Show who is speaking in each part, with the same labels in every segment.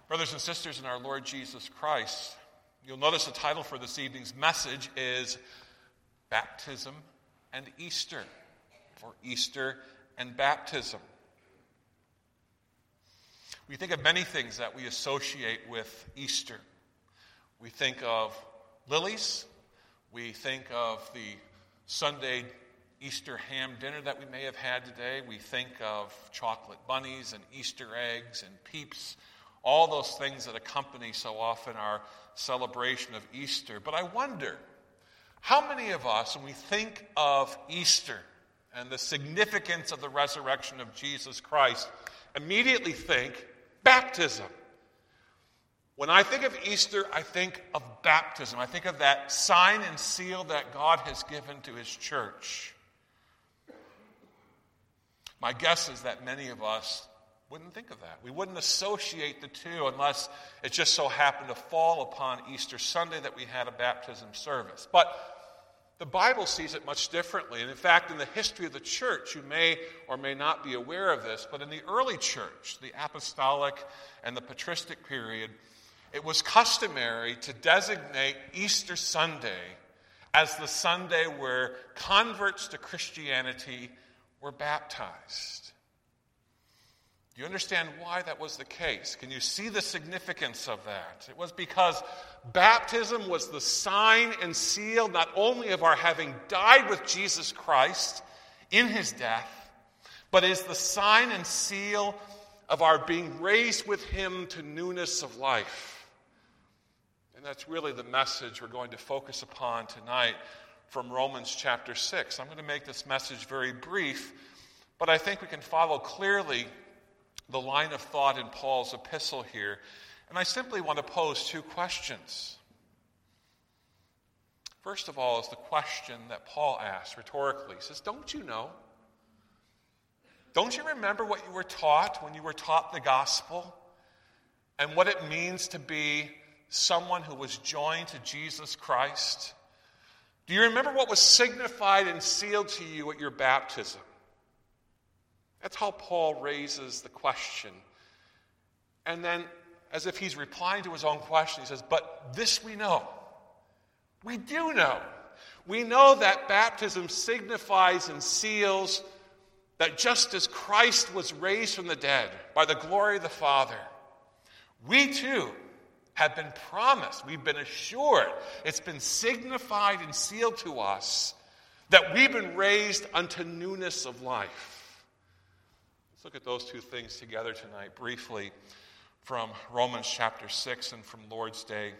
Speaker 1: Brothers and sisters in our Lord Jesus Christ, you'll notice the title for this evening's message is Baptism and Easter, or Easter and Baptism. We think of many things that we associate with Easter. We think of lilies. We think of the Sunday Easter ham dinner that we may have had today. We think of chocolate bunnies and Easter eggs and peeps, all those things that accompany so often our celebration of Easter. But I wonder, how many of us, when we think of Easter and the significance of the resurrection of Jesus Christ, immediately think baptism? When I think of Easter, I think of baptism. I think of that sign and seal that God has given to his church. My guess is that many of us wouldn't think of that. We wouldn't associate the two unless it just so happened to fall upon Easter Sunday that we had a baptism service. But the Bible sees it much differently. And in fact, in the history of the church, you may or may not be aware of this, but in the early church, the apostolic and the patristic period, it was customary to designate Easter Sunday as the Sunday where converts to Christianity were baptized. Do you understand why that was the case? Can you see the significance of that? It was because baptism was the sign and seal not only of our having died with Jesus Christ in his death, but is the sign and seal of our being raised with him to newness of life. And that's really the message we're going to focus upon tonight from Romans chapter 6. I'm going to make this message very brief, but I think we can follow clearly the line of thought in Paul's epistle here. And I simply want to pose two questions. First of all is the question that Paul asks rhetorically. He says, don't you know? Don't you remember what you were taught when you were taught the gospel? And what it means to be someone who was joined to Jesus Christ? Do you remember what was signified and sealed to you at your baptism? That's how Paul raises the question. And then, as if he's replying to his own question, he says, but this we know. We do know. We know that baptism signifies and seals that just as Christ was raised from the dead by the glory of the Father, we too have been promised, we've been assured, it's been signified and sealed to us that we've been raised unto newness of life. Let's look at those two things together tonight briefly from Romans chapter 6 and from Lord's Day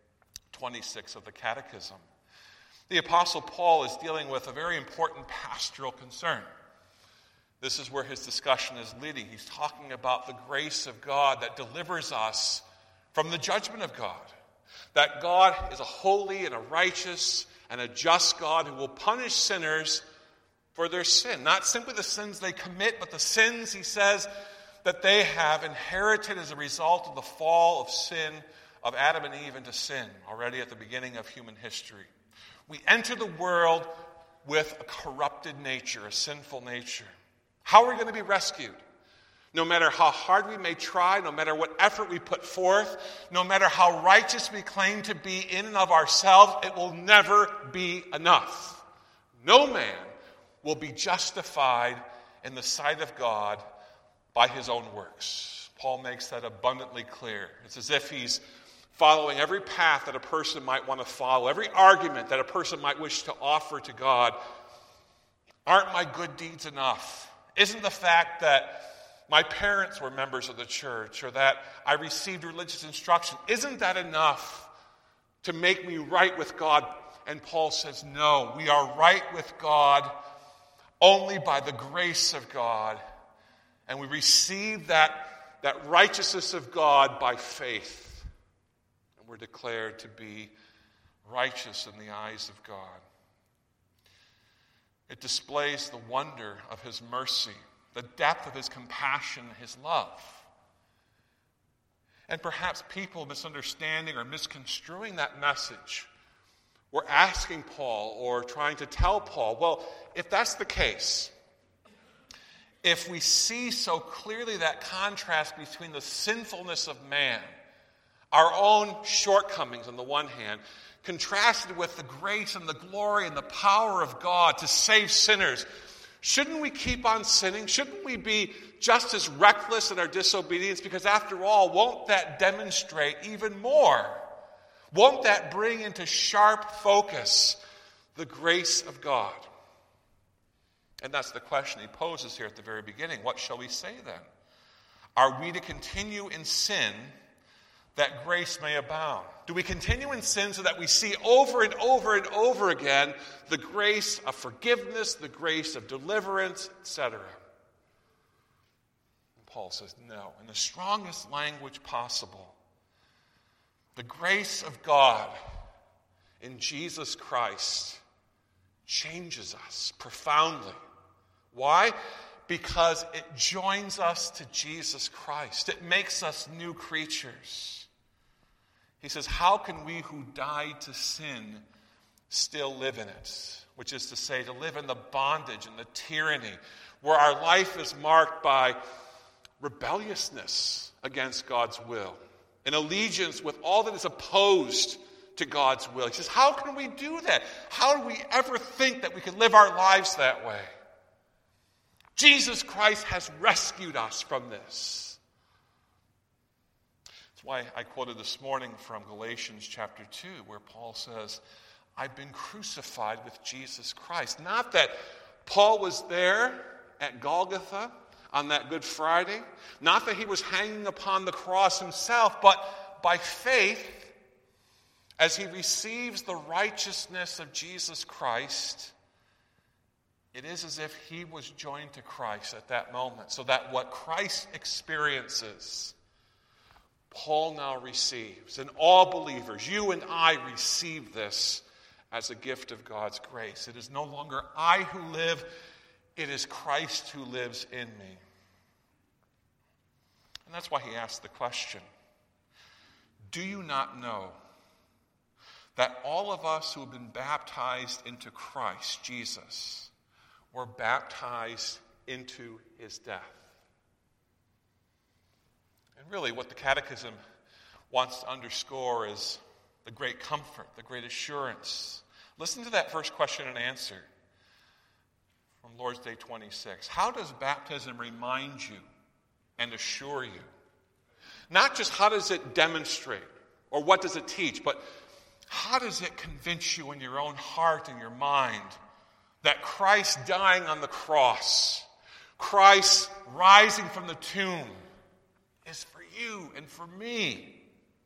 Speaker 1: 26 of the Catechism. The Apostle Paul is dealing with a very important pastoral concern. This is where his discussion is leading. He's talking about the grace of God that delivers us from the judgment of God. That God is a holy and a righteous and a just God who will punish sinners for their sin. Not simply the sins they commit, but the sins, he says, that they have inherited as a result of the fall of sin, of Adam and Eve into sin, already at the beginning of human history. We enter the world with a corrupted nature, a sinful nature. How are we going to be rescued? No matter how hard we may try, no matter what effort we put forth, no matter how righteous we claim to be in and of ourselves, it will never be enough. No man will be justified in the sight of God by his own works. Paul makes that abundantly clear. It's as if he's following every path that a person might want to follow, every argument that a person might wish to offer to God. Aren't my good deeds enough? Isn't the fact that my parents were members of the church or that I received religious instruction, isn't that enough to make me right with God? And Paul says, no, we are right with God only by the grace of God. And we receive that righteousness of God by faith. And we're declared to be righteous in the eyes of God. It displays the wonder of his mercy, the depth of his compassion, his love. And perhaps people misunderstanding or misconstruing that message were asking Paul or trying to tell Paul, well, if that's the case, if we see so clearly that contrast between the sinfulness of man our own shortcomings on the one hand, contrasted with the grace and the glory and the power of God to save sinners, shouldn't we keep on sinning? Shouldn't we be just as reckless in our disobedience? Because after all, won't that demonstrate even more? Won't that bring into sharp focus the grace of God? And that's the question he poses here at the very beginning. What shall we say then? Are we to continue in sin that grace may abound? Do we continue in sin so that we see over and over and over again the grace of forgiveness, the grace of deliverance, etc.? And Paul says no. In the strongest language possible, the grace of God in Jesus Christ changes us profoundly. Why? Because it joins us to Jesus Christ. It makes us new creatures. He says, how can we who died to sin still live in it? Which is to say, to live in the bondage and the tyranny where our life is marked by rebelliousness against God's will, an allegiance with all that is opposed to God's will. He says, how can we do that? How do we ever think that we can live our lives that way? Jesus Christ has rescued us from this. That's why I quoted this morning from Galatians chapter 2, where Paul says, I've been crucified with Jesus Christ. Not that Paul was there at Golgotha on that Good Friday, not that he was hanging upon the cross himself, but by faith, as he receives the righteousness of Jesus Christ, it is as if he was joined to Christ at that moment, so that what Christ experiences, Paul now receives. And all believers, you and I, receive this as a gift of God's grace. It is no longer I who live, it is Christ who lives in me. And that's why he asked the question, do you not know that all of us who have been baptized into Christ Jesus were baptized into his death? And really what the Catechism wants to underscore is the great comfort, the great assurance. Listen to that first question and answer from Lord's Day 26. How does baptism remind you and assure you? Not just how does it demonstrate or what does it teach, but how does it convince you in your own heart and your mind that Christ dying on the cross, Christ rising from the tomb, is for you and for me?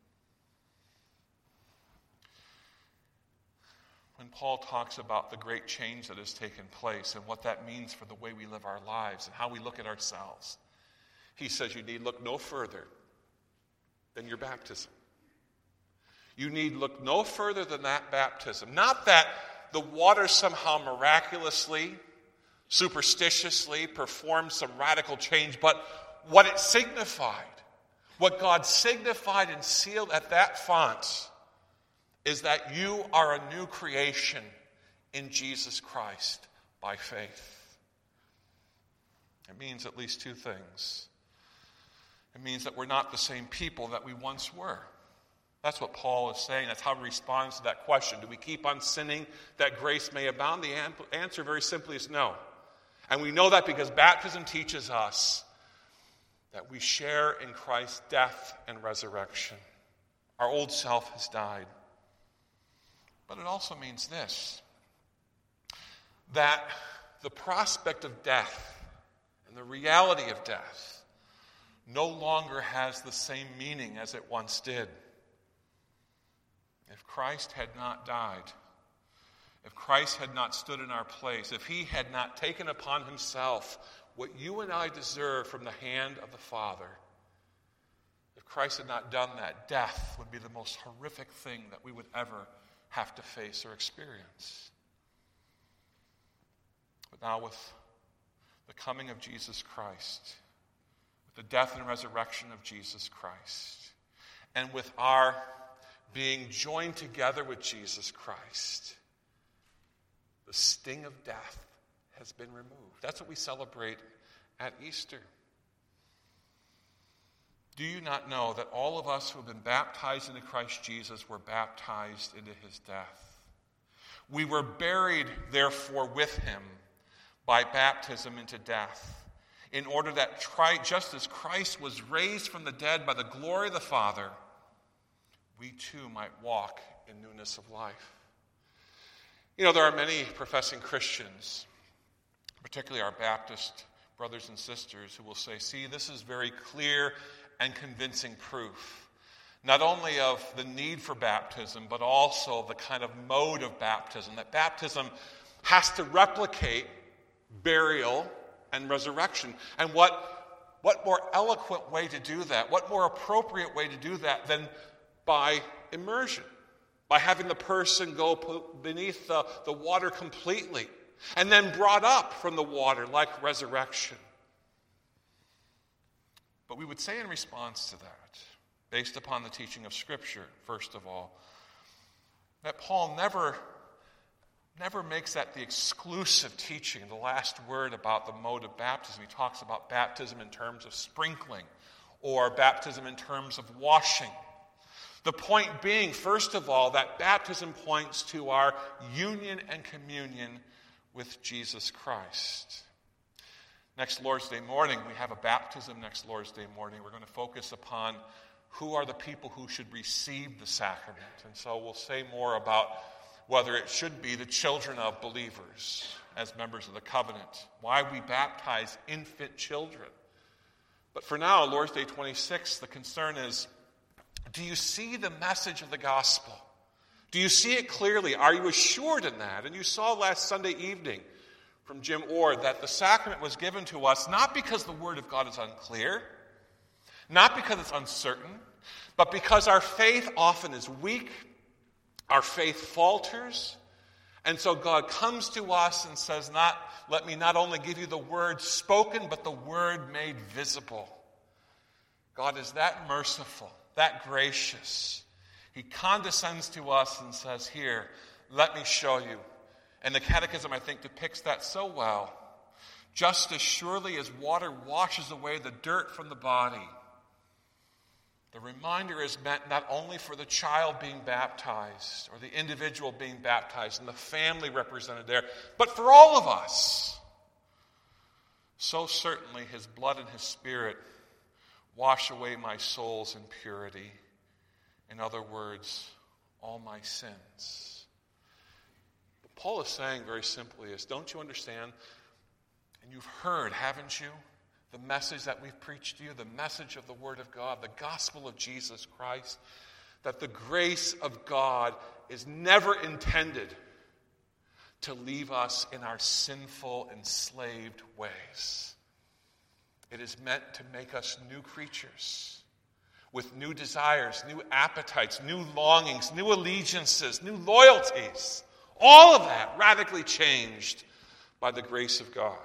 Speaker 1: When Paul talks about the great change that has taken place and what that means for the way we live our lives and how we look at ourselves, he says you need look no further than your baptism. You need look no further than that baptism. Not that the water somehow miraculously, superstitiously performed some radical change, but what it signified, what God signified and sealed at that font, is that you are a new creation in Jesus Christ by faith. It means at least two things. It means that we're not the same people that we once were. That's what Paul is saying. That's how he responds to that question. Do we keep on sinning that grace may abound? The answer very simply is no. And we know that because baptism teaches us that we share in Christ's death and resurrection. Our old self has died. But it also means this, that the prospect of death and the reality of death no longer has the same meaning as it once did. If Christ had not died, if Christ had not stood in our place, if he had not taken upon himself what you and I deserve from the hand of the Father, if Christ had not done that, death would be the most horrific thing that we would ever have to face or experience. But now with the coming of Jesus Christ, with the death and resurrection of Jesus Christ, and with our being joined together with Jesus Christ, the sting of death has been removed. That's what we celebrate at Easter. Do you not know that all of us who have been baptized into Christ Jesus were baptized into his death? We were buried, therefore, with him by baptism into death, in order that just as Christ was raised from the dead by the glory of the Father, we too might walk in newness of life. You know, there are many professing Christians, particularly our Baptist brothers and sisters, who will say, see, this is very clear and convincing proof, not only of the need for baptism, but also the kind of mode of baptism, that baptism has to replicate burial and resurrection. And what more eloquent way to do that, what more appropriate way to do that than by immersion, by having the person go beneath the water completely and then brought up from the water like resurrection. But we would say in response to that, based upon the teaching of Scripture, first of all, that Paul never makes that the exclusive teaching, the last word about the mode of baptism. He talks about baptism in terms of sprinkling or baptism in terms of washing. The point being, first of all, that baptism points to our union and communion with Jesus Christ. Next Lord's Day morning, we have a baptism next Lord's Day morning. We're going to focus upon who are the people who should receive the sacrament. And so we'll say more about whether it should be the children of believers as members of the covenant, why we baptize infant children. But for now, Lord's Day 26, the concern is, do you see the message of the gospel? Do you see it clearly? Are you assured in that? And you saw last Sunday evening from Jim Ord that the sacrament was given to us not because the Word of God is unclear, not because it's uncertain, but because our faith often is weak, our faith falters, and so God comes to us and says, let me not only give you the Word spoken, but the Word made visible. God is that merciful, that gracious. He condescends to us and says, here, let me show you. And the Catechism, I think, depicts that so well. Just as surely as water washes away the dirt from the body, the reminder is meant not only for the child being baptized or the individual being baptized and the family represented there, but for all of us. So certainly his blood and his Spirit wash away my soul's impurity. In other words, all my sins. What Paul is saying very simply is, don't you understand? And you've heard, haven't you? The message that we've preached to you, the message of the Word of God, the gospel of Jesus Christ, that the grace of God is never intended to leave us in our sinful, enslaved ways. It is meant to make us new creatures with new desires, new appetites, new longings, new allegiances, new loyalties. All of that radically changed by the grace of God.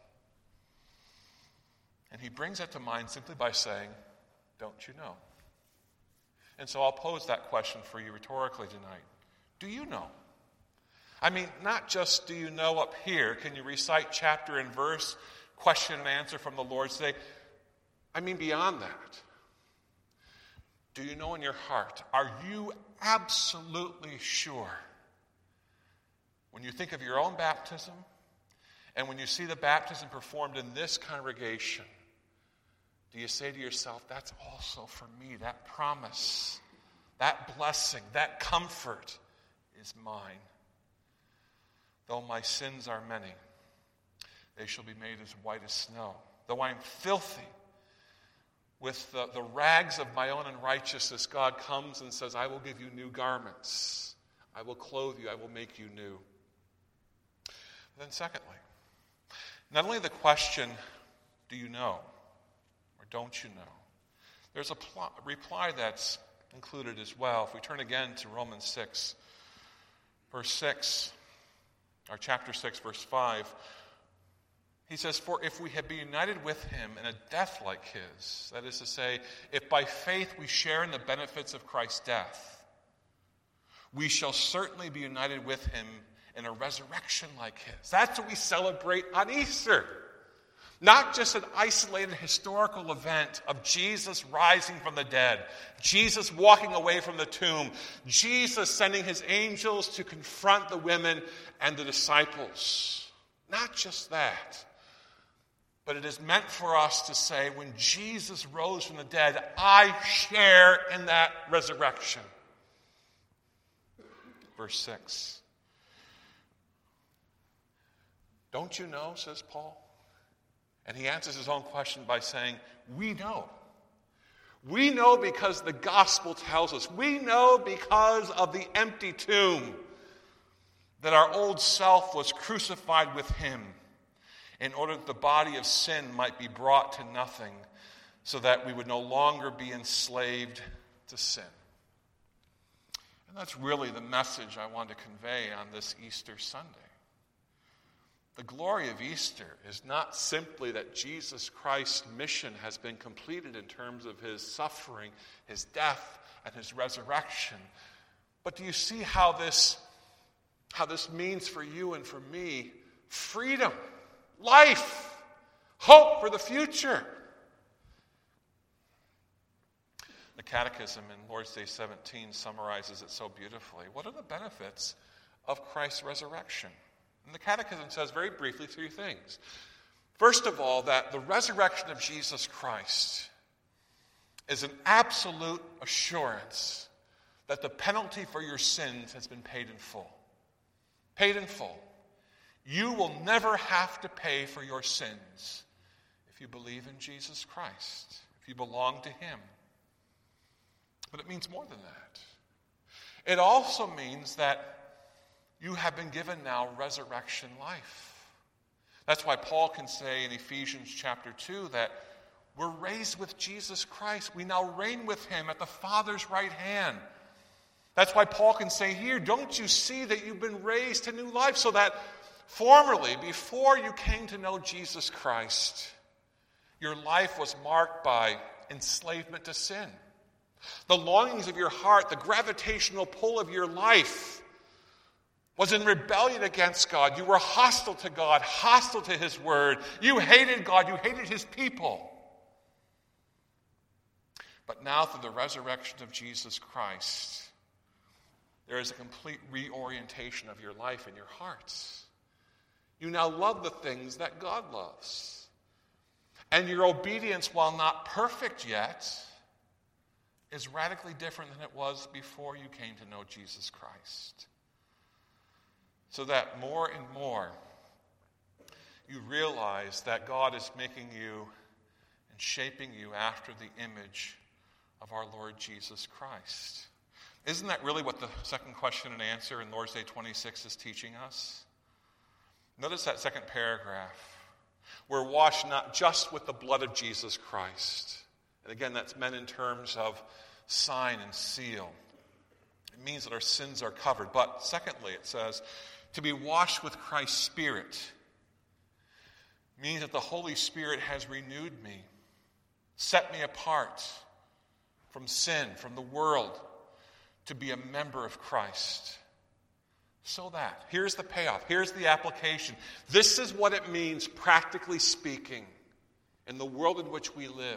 Speaker 1: And he brings that to mind simply by saying, don't you know? And so I'll pose that question for you rhetorically tonight. Do you know? I mean, not just do you know up here, can you recite chapter and verse, question and answer from the Lord's Day? I mean, beyond that. Do you know in your heart? Are you absolutely sure? When you think of your own baptism, and when you see the baptism performed in this congregation, do you say to yourself, that's also for me, that promise, that blessing, that comfort is mine? Though my sins are many, they shall be made as white as snow. Though I am filthy with the rags of my own unrighteousness, God comes and says, I will give you new garments. I will clothe you. I will make you new. Then secondly, not only the question, do you know, or don't you know? There's a reply that's included as well. If we turn again to Romans 6, verse 6, or chapter 6, verse 5, he says, for if we have been united with him in a death like his, that is to say, if by faith we share in the benefits of Christ's death, we shall certainly be united with him in a resurrection like his. That's what we celebrate on Easter. Not just an isolated historical event of Jesus rising from the dead, Jesus walking away from the tomb, Jesus sending his angels to confront the women and the disciples. Not just that, but it is meant for us to say, when Jesus rose from the dead, I share in that resurrection. Verse 6. Don't you know, says Paul? And he answers his own question by saying, we know. We know because the gospel tells us. We know because of the empty tomb that our old self was crucified with him in order that the body of sin might be brought to nothing, so that we would no longer be enslaved to sin. And that's really the message I want to convey on this Easter Sunday. The glory of Easter is not simply that Jesus Christ's mission has been completed in terms of his suffering, his death, and his resurrection. But do you see how this means for you and for me freedom, life, hope for the future? The Catechism in Lord's Day 17 summarizes it so beautifully. What are the benefits of Christ's resurrection? And the Catechism says very briefly 3 things. First of all, that the resurrection of Jesus Christ is an absolute assurance that the penalty for your sins has been paid in full. Paid in full. You will never have to pay for your sins if you believe in Jesus Christ, if you belong to him. But it means more than that. It also means that you have been given now resurrection life. That's why Paul can say in Ephesians chapter 2 that we're raised with Jesus Christ. We now reign with him at the Father's right hand. That's why Paul can say here, don't you see that you've been raised to new life? So that formerly, before you came to know Jesus Christ, your life was marked by enslavement to sin. The longings of your heart, the gravitational pull of your life was in rebellion against God. You were hostile to God, hostile to his word. You hated God, you hated his people. But now through the resurrection of Jesus Christ, there is a complete reorientation of your life and your hearts. You now love the things that God loves. And your obedience, while not perfect yet, is radically different than it was before you came to know Jesus Christ. So that more and more you realize that God is making you and shaping you after the image of our Lord Jesus Christ. Isn't that really what the second question and answer in Lord's Day 26 is teaching us? Notice that second paragraph. We're washed not just with the blood of Jesus Christ. And again, that's meant in terms of sign and seal. It means that our sins are covered. But secondly, it says, to be washed with Christ's Spirit means that the Holy Spirit has renewed me, set me apart from sin, from the world, to be a member of Christ. So that, here's the payoff, here's the application. This is what it means, practically speaking, in the world in which we live,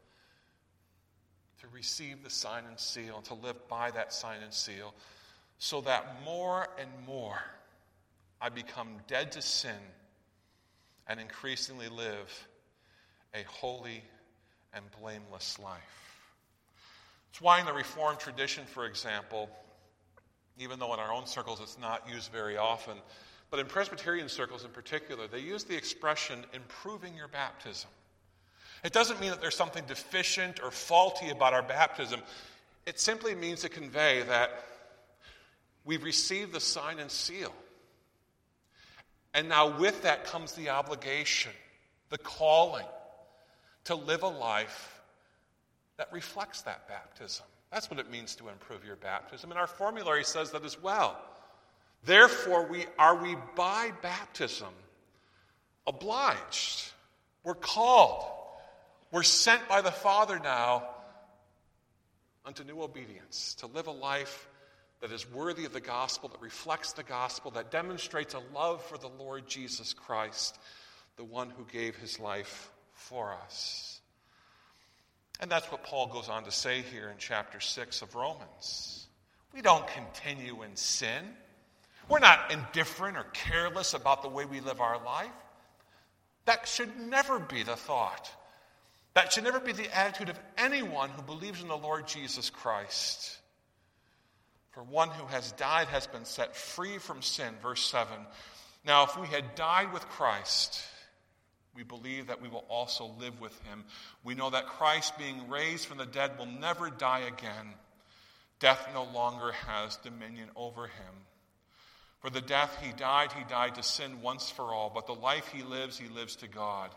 Speaker 1: to receive the sign and seal, to live by that sign and seal, so that more and more I become dead to sin and increasingly live a holy and blameless life. It's why in the Reformed tradition, for example, even though in our own circles it's not used very often, but in Presbyterian circles in particular, they use the expression improving your baptism. It doesn't mean that there's something deficient or faulty about our baptism. It simply means to convey that we've received the sign and seal. And now with that comes the obligation, the calling, to live a life that reflects that baptism. That's what it means to improve your baptism. And our formulary says that as well. Therefore, we by baptism obliged. We're called. We're sent by the Father now unto new obedience, to live a life that is worthy of the gospel, that reflects the gospel, that demonstrates a love for the Lord Jesus Christ, the one who gave his life for us. And that's what Paul goes on to say here in chapter 6 of Romans. We don't continue in sin. We're not indifferent or careless about the way we live our life. That should never be the thought. That should never be the attitude of anyone who believes in the Lord Jesus Christ. For one who has died has been set free from sin. Verse 7. Now, if we had died with Christ, we believe that we will also live with him. We know that Christ, being raised from the dead, will never die again. Death no longer has dominion over him. For the death he died to sin once for all. But the life he lives to God.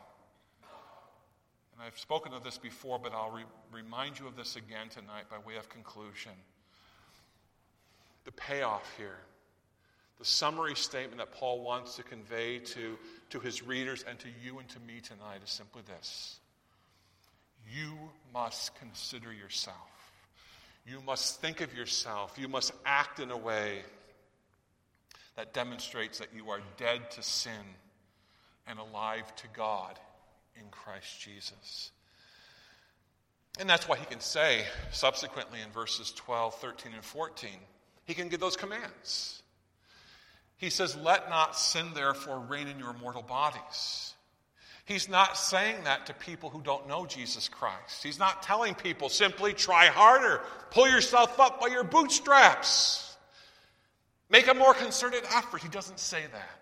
Speaker 1: And I've spoken of this before, but I'll remind you of this again tonight by way of conclusion. The payoff here, the summary statement that Paul wants to convey to his readers and to you and to me tonight is simply this. You must consider yourself. You must think of yourself. You must act in a way that demonstrates that you are dead to sin and alive to God in Christ Jesus. And that's why he can say subsequently in verses 12, 13, and 14, he can give those commands. He says, let not sin therefore reign in your mortal bodies. He's not saying that to people who don't know Jesus Christ. He's not telling people simply try harder, pull yourself up by your bootstraps, make a more concerted effort. He doesn't say that.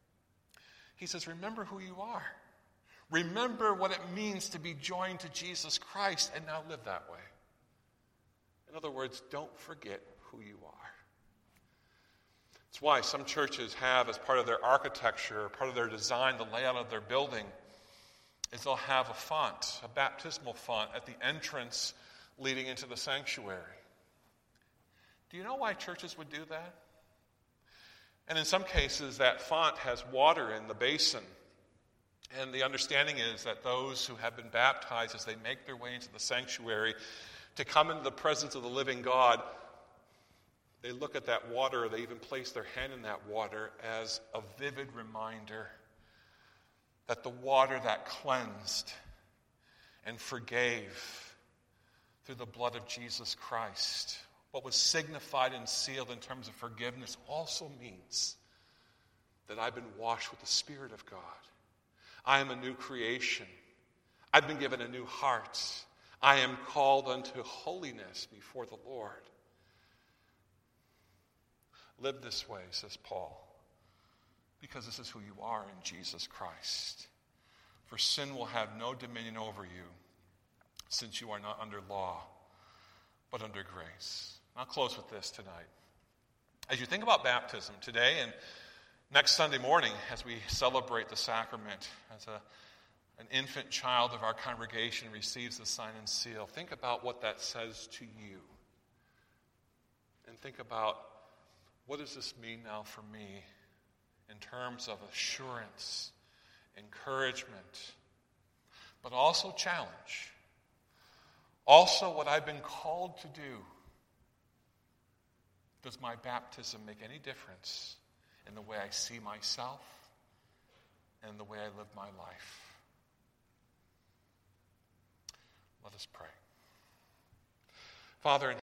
Speaker 1: He says, remember who you are. Remember what it means to be joined to Jesus Christ and now live that way. In other words, don't forget who you are. It's why some churches have, as part of their architecture, part of their design, the layout of their building, is they'll have a font, a baptismal font, at the entrance leading into the sanctuary. Do you know why churches would do that? And in some cases, that font has water in the basin. And the understanding is that those who have been baptized, as they make their way into the sanctuary, to come into the presence of the living God, they look at that water, or they even place their hand in that water as a vivid reminder that the water that cleansed and forgave through the blood of Jesus Christ, what was signified and sealed in terms of forgiveness, also means that I've been washed with the Spirit of God. I am a new creation. I've been given a new heart. I am called unto holiness before the Lord. Live this way, says Paul, because this is who you are in Jesus Christ. For sin will have no dominion over you, since you are not under law, but under grace. I'll close with this tonight. As you think about baptism today and next Sunday morning, as we celebrate the sacrament, as an infant child of our congregation receives the sign and seal, think about what that says to you. And think about, what does this mean now for me in terms of assurance, encouragement, but also challenge? Also, what I've been called to do. Does my baptism make any difference in the way I see myself and the way I live my life? Let us pray. Father in